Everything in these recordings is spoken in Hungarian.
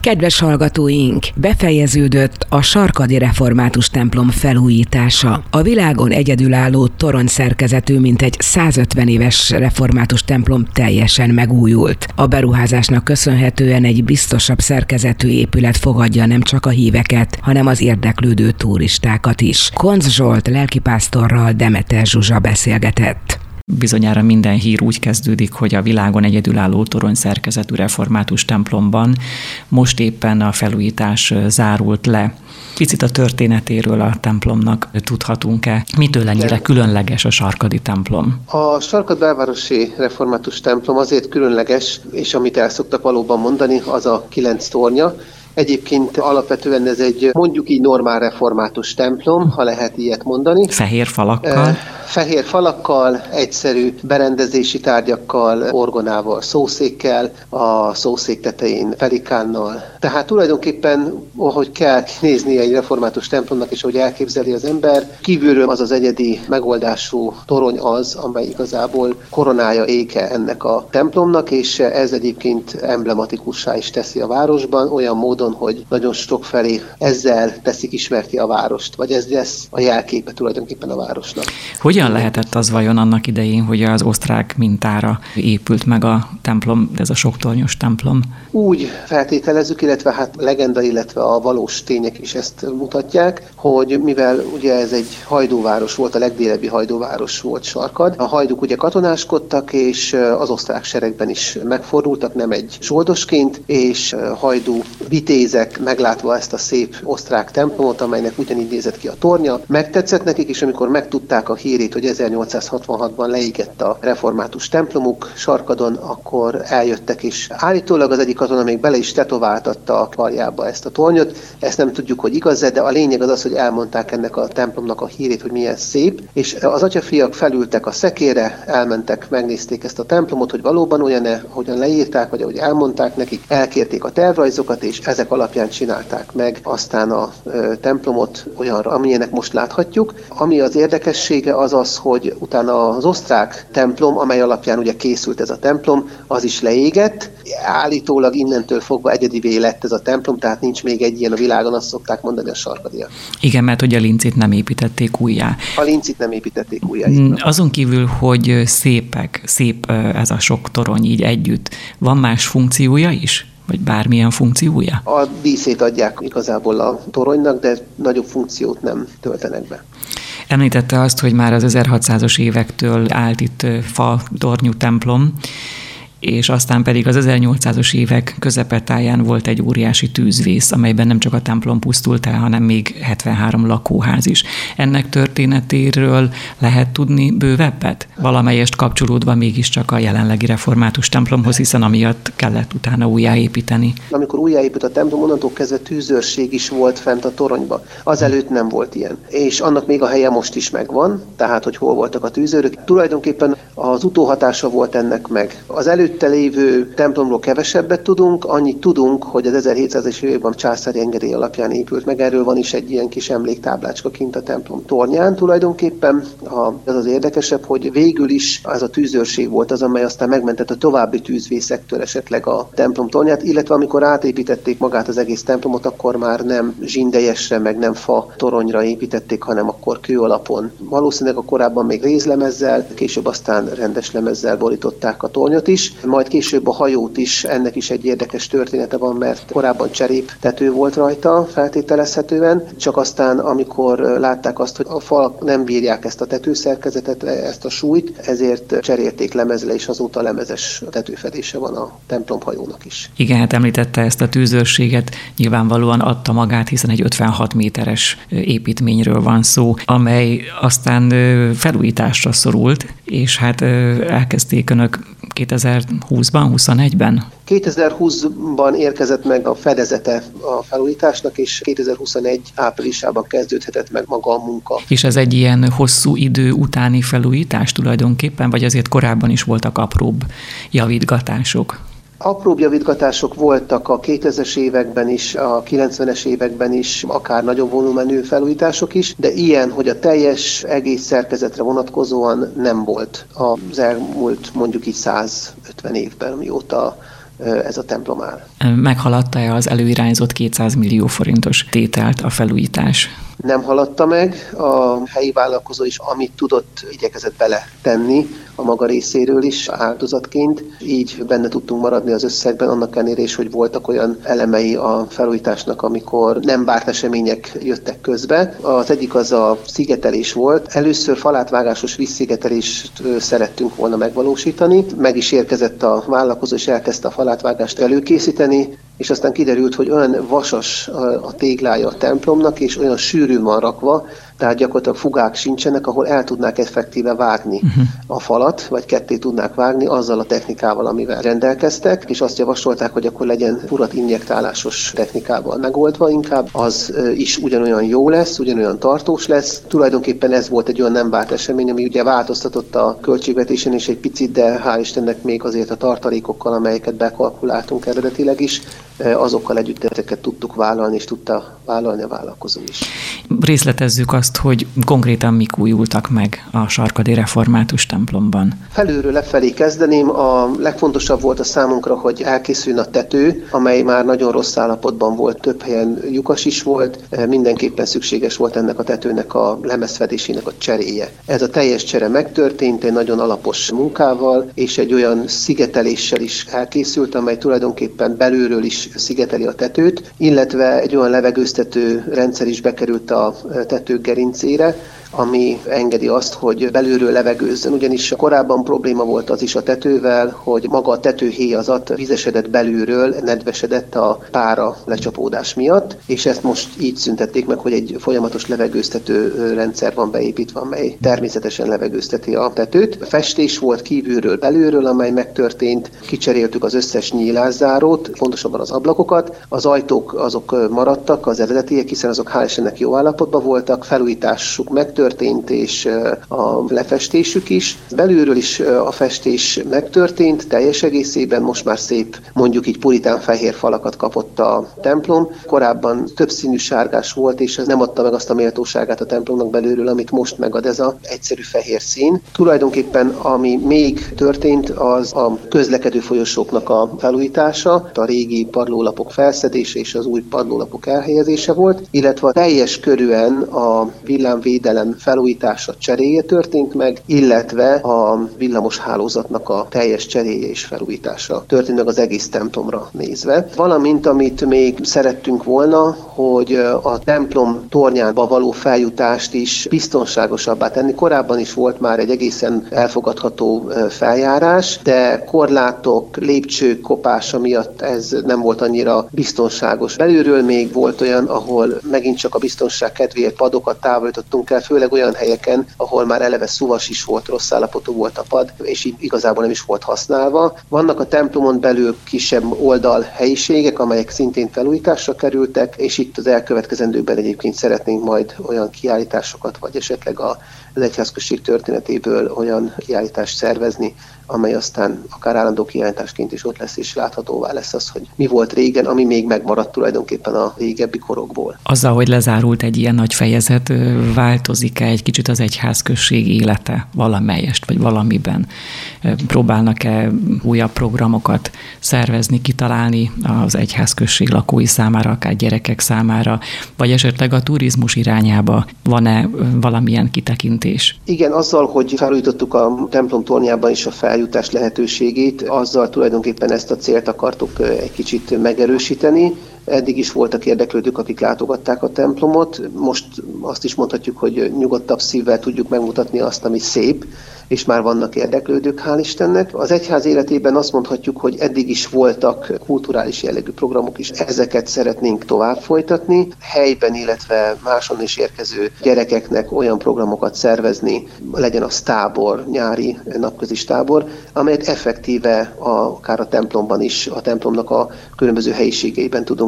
Kedves hallgatóink, befejeződött a Sarkadi Református templom felújítása. A világon egyedülálló toronyszerkezetű mintegy 150 éves református templom teljesen megújult. A beruházásnak köszönhetően egy biztosabb szerkezetű épület fogadja nem csak a híveket, hanem az érdeklődő turistákat is. Koncz Zsolt lelkipásztorral Demeter Zsuzsa beszélgetett. Bizonyára minden hír úgy kezdődik, hogy a világon egyedülálló toronyszerkezetű református templomban most éppen a felújítás zárult le. Picit a történetéről a templomnak tudhatunk-e? Mitől ennyire különleges a sarkadi templom? A Sarkad belvárosi református templom azért különleges, és amit el szoktak valóban mondani, az a 9 tornya. Egyébként alapvetően ez egy mondjuk így normál református templom, ha lehet ilyet mondani. Fehér falakkal? Fehér falakkal, egyszerű berendezési tárgyakkal, orgonával, szószékkel, a szószék tetején pelikánnal. Tehát tulajdonképpen, ahogy kell nézni egy református templomnak, és ahogy elképzeli az ember, kívülről az az egyedi megoldású torony az, amely igazából koronája, éke ennek a templomnak, és ez egyébként emblematikussá is teszi a városban, olyan módon, hogy nagyon sokfelé ezzel teszik ismerti a várost, vagy ez lesz a jelképe tulajdonképpen a városnak. Hogyan lehetett az vajon annak idején, hogy az osztrák mintára épült meg a templom, ez a soktornyos templom? Úgy feltételezzük, illetve hát a legenda, illetve a valós tények is ezt mutatják, hogy mivel ugye ez egy hajdúváros volt, a legdélebbi hajdúváros volt Sarkad, a hajdúk ugye katonáskodtak, és az osztrák seregben is megfordultak, nem egy zsoldosként, és hajdú vitézek meglátva ezt a szép osztrák templomot, amelynek ugyanígy nézett ki a tornya, megtetszett nekik, és amikor megtudták a hírét, hogy 1866-ban leégett a református templomuk Sarkadon, akkor eljöttek, és állítólag az egyik katona még bele is tetováltatta a karjába ezt a tornyot. Ezt nem tudjuk, hogy igaz-e, de a lényeg az, hogy elmondták ennek a templomnak a hírét, hogy milyen szép, és az atyafiak felültek a szekérre, elmentek, megnézték ezt a templomot, hogy valóban olyan-e, hogyan leírták, vagy ahogy elmondták nekik, elkérték a tervrajzokat, és ezek alapján csinálták meg aztán a templomot olyanra, amilyenek most láthatjuk. Ami az érdekessége az az, hogy utána az osztrák templom, amely alapján ugye készült ez a templom, az is leégett. Állítólag innentől fogva egyedivé lett ez a templom, tehát nincs még egy ilyen a világon, azt szokták mondani a sarkadiak. Igen, mert hogy a lincét nem építették újjá. A lincét nem építették újjá. Azon kívül, hogy szép ez a sok torony így együtt, van más funkciója is? Vagy bármilyen funkciója? A díszét adják igazából a toronynak, de nagyobb funkciót nem töltenek be. Említette azt, hogy már az 1600-as évektől állt itt fa tornyú templom, és aztán pedig az 1800-as évek közepetáján volt egy óriási tűzvész, amelyben nem csak a templom pusztult el, hanem még 73 lakóház is. Ennek történetéről lehet tudni bővebbet? Valamelyest kapcsolódva mégiscsak a jelenlegi református templomhoz, hiszen amiatt kellett utána újjáépíteni. Amikor újjáépült a templom, onnantól kezdve tűzőrség is volt fent a toronyba. Azelőtt nem volt ilyen. És annak még a helye most is megvan, tehát hogy hol voltak a tűzőrök. Tulajdonképpen az utóhatása volt ennek meg. Az előtte lévő templomról kevesebbet tudunk, annyit tudunk, hogy az 1700-es években császári engedély alapján épült meg. Erről van is egy ilyen kis emléktáblácska kint a templom tornyán tulajdonképpen. Ez az érdekesebb, hogy végül is ez a tűzőrség volt az, amely aztán megmentett a további tűzvészektől esetleg a templom tornyát, illetve amikor átépítették magát az egész templomot, akkor már nem zsindejesre, meg nem fa toronyra építették, hanem akkor kő alapon. Valószínűleg a korábban még rézlemezzel, később aztán rendes lemezzel borították a tornyot is, majd később a hajót is, ennek is egy érdekes története van, mert korábban cseréptető volt rajta feltételezhetően, csak aztán amikor látták azt, hogy a falak nem bírják ezt a tetőszerkezetet, ezt a súlyt, ezért cserélték lemezre, és azóta lemezes tetőfedése van a templomhajónak is. Igen, hát említette ezt a tűzőrséget, nyilvánvalóan adta magát, hiszen egy 56 méteres építményről van szó, amely aztán felújításra szorult, és hát elkezdték önök 2020-ban, 21-ben? 2020-ban érkezett meg a fedezete a felújításnak, és 2021 áprilisában kezdődhetett meg maga a munka. És ez egy ilyen hosszú idő utáni felújítás tulajdonképpen, vagy azért korábban is voltak apróbb javítgatások? Apróbb javítgatások voltak a 2000-es években is, a 90-es években is, akár nagyobb volumenű felújítások is, de ilyen, hogy a teljes egész szerkezetre vonatkozóan nem volt az elmúlt mondjuk így 150 évben, mióta ez a templom áll. Meghaladta-e az előirányzott 200 millió forintos tételt a felújítás? Nem haladta meg, a helyi vállalkozó is, amit tudott, igyekezett beletenni a maga részéről is áldozatként. Így benne tudtunk maradni az összegben, annak ellenére is, hogy voltak olyan elemei a felújításnak, amikor nem várt események jöttek közbe. Az egyik az a szigetelés volt. Először falátvágásos vízszigetelést szerettünk volna megvalósítani. Meg is érkezett a vállalkozó, és elkezdte a falátvágást előkészíteni, és aztán kiderült, hogy olyan vasas a téglája a templomnak, és olyan sűrűn van rakva, tehát gyakorlatilag fugák sincsenek, ahol el tudnák effektíve vágni a falat, vagy ketté tudnák vágni azzal a technikával, amivel rendelkeztek, és azt javasolták, hogy akkor legyen furat injektálásos technikával megoldva inkább, az is ugyanolyan jó lesz, ugyanolyan tartós lesz. Tulajdonképpen ez volt egy olyan nem várt esemény, ami ugye változtatott a költségvetésen is egy picit, de hál' Istennek még azért a tartalékokkal, amelyeket bekalkuláltunk eredetileg is, azokkal együtt ezeket tudtuk vállalni, és tudta vállalni a vállalkozó is. Részletezzük azt, hogy konkrétan mik újultak meg a sarkadi református templomban. Felülről lefelé kezdeném. A legfontosabb volt a számunkra, hogy elkészüljön a tető, amely már nagyon rossz állapotban volt, több helyen lyukas is volt. Mindenképpen szükséges volt ennek a tetőnek a lemezfedésének a cseréje. Ez a teljes csere megtörtént egy nagyon alapos munkával, és egy olyan szigeteléssel is elkészült, amely tulajdonképpen belülről is szigeteli a tetőt, illetve egy olyan levegőztető rendszer is bekerült a tető gerincére, ami engedi azt, hogy belülről levegőzzön. Ugyanis korábban probléma volt az is a tetővel, hogy maga a tetőhéjazat vizesedett belülről, nedvesedett a pára lecsapódás miatt, és ezt most így szüntették meg, hogy egy folyamatos levegőztető rendszer van beépítve, amely természetesen levegőzteti a tetőt. Festés volt kívülről, belülről, amely megtörtént, kicseréltük az összes nyílászárót, pontosabban az ablakokat, az ajtók azok maradtak, az eredetiek, hiszen azok hál' Istennek jó állapotban voltak, felújításuk megtörtént, és a lefestésük is. Belülről is a festés megtörtént, teljes egészében, most már szép, mondjuk így puritán fehér falakat kapott a templom. Korábban többszínű sárgás volt, és ez nem adta meg azt a méltóságát a templomnak belülről, amit most megad ez az egyszerű fehér szín. Tulajdonképpen ami még történt, az a közlekedő folyosóknak a felújítása, a régi padlólapok felszedése és az új padlólapok elhelyezése volt, illetve teljes körűen a villámvédelem felújítása, cseréje történt meg, illetve a villamos hálózatnak a teljes cseréje és felújítása történt meg az egész templomra nézve. Valamint, amit még szerettünk volna, hogy a templom tornyába való feljutást is biztonságosabbá tenni. Korábban is volt már egy egészen elfogadható feljárás, de korlátok, lépcsők kopása miatt ez nem volt annyira biztonságos. Belülről még volt olyan, ahol megint csak a biztonság kedvéért padokat távolítottunk el, főleg olyan helyeken, ahol már eleve szuvas is volt, rossz állapotú volt a pad, és így igazából nem is volt használva. Vannak a templomon belül kisebb oldal helyiségek, amelyek szintén felújításra kerültek, és itt az elkövetkezendőkben egyébként szeretnénk majd olyan kiállításokat, vagy esetleg az egyházközség történetéből olyan kiállítást szervezni, amely aztán akár állandó kiállításként is ott lesz, és láthatóvá lesz az, hogy mi volt régen, ami még megmaradt tulajdonképpen a régebbi korokból. Azzal, hogy lezárult egy ilyen nagy fejezet, változik-e egy kicsit az egyházközség élete valamelyest, vagy valamiben? Próbálnak-e újabb programokat szervezni, kitalálni az egyházközség lakói számára, akár gyerekek számára, vagy esetleg a turizmus irányába van-e valamilyen kitekintés? Igen, azzal, hogy felújítottuk a templom tornyában is a feljutás lehetőségét, azzal tulajdonképpen ezt a célt akartuk egy kicsit megerősíteni. Eddig is voltak érdeklődők, akik látogatták a templomot. Most azt is mondhatjuk, hogy nyugodtabb szívvel tudjuk megmutatni azt, ami szép, és már vannak érdeklődők, hál' Istennek. Az egyház életében azt mondhatjuk, hogy eddig is voltak kulturális jellegű programok is, ezeket szeretnénk tovább folytatni. Helyben, illetve máson is érkező gyerekeknek olyan programokat szervezni, legyen az tábor, nyári napközis tábor, amelyet effektíve akár a templomban is, a templomnak a különböző helyiségeiben tudunk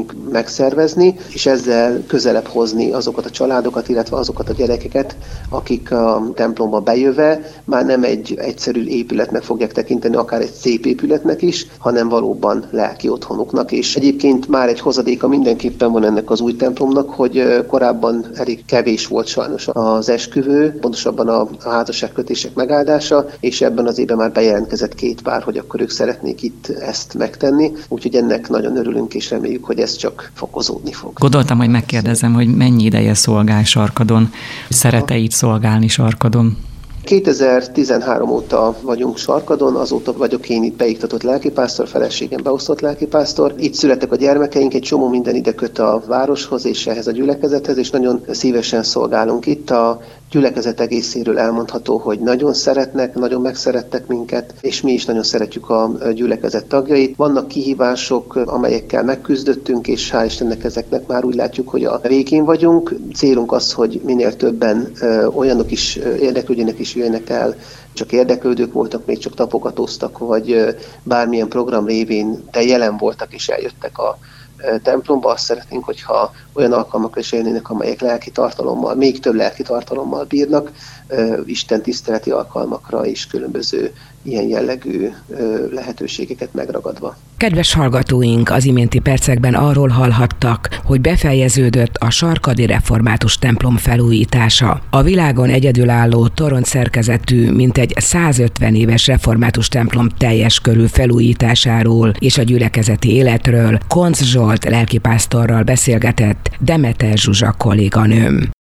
tudjuk megszervezni, és ezzel közelebb hozni azokat a családokat, illetve azokat a gyerekeket, akik a templomba bejöve már nem egy egyszerű épületnek fogják tekinteni, akár egy szép épületnek is, hanem valóban lelki otthonuknak. És egyébként már egy hozadéka mindenképpen van ennek az új templomnak, hogy korábban elég kevés volt sajnos az esküvő, pontosabban a házasságkötések megáldása, és ebben az évben már bejelentkezett 2 pár, hogy akkor ők szeretnék itt ezt megtenni. Úgyhogy ennek nagyon örülünk, és reméljük, hogy ez csak fokozódni fog. Gondoltam, hogy megkérdezem, hogy mennyi ideje szolgál Sarkadon, szeret-e itt szolgálni Sarkadon? 2013 óta vagyunk Sarkadon, azóta vagyok én itt beiktatott lelkipásztor, feleségem beosztott lelkipásztor. Itt születtek a gyermekeink, egy csomó minden ide köt a városhoz és ehhez a gyülekezethez, és nagyon szívesen szolgálunk itt. A gyülekezet egészéről elmondható, hogy nagyon szeretnek, nagyon megszerettek minket, és mi is nagyon szeretjük a gyülekezet tagjait. Vannak kihívások, amelyekkel megküzdöttünk, és hál' Istennek ezeknek már úgy látjuk, hogy a végén vagyunk. Célunk az, hogy minél többen olyanok is érdeklődjenek és jöjjenek el, csak érdeklődők voltak, még csak tapogatóztak, vagy bármilyen program révén, de jelen voltak és eljöttek a templomba. Azt szeretnénk, hogyha olyan alkalmakra is élnének, amelyek lelki tartalommal, még több lelki tartalommal bírnak, Isten tiszteleti alkalmakra és különböző ilyen jellegű lehetőségeket megragadva. Kedves hallgatóink, az iménti percekben arról hallhattak, hogy befejeződött a sarkadi református templom felújítása. A világon egyedülálló toroncszerkezetű, mintegy 150 éves református templom teljes körű felújításáról és a gyülekezeti életről Koncz Zsolt lelkipásztorral beszélgetett Demeter Zsuzsa kolléganőm.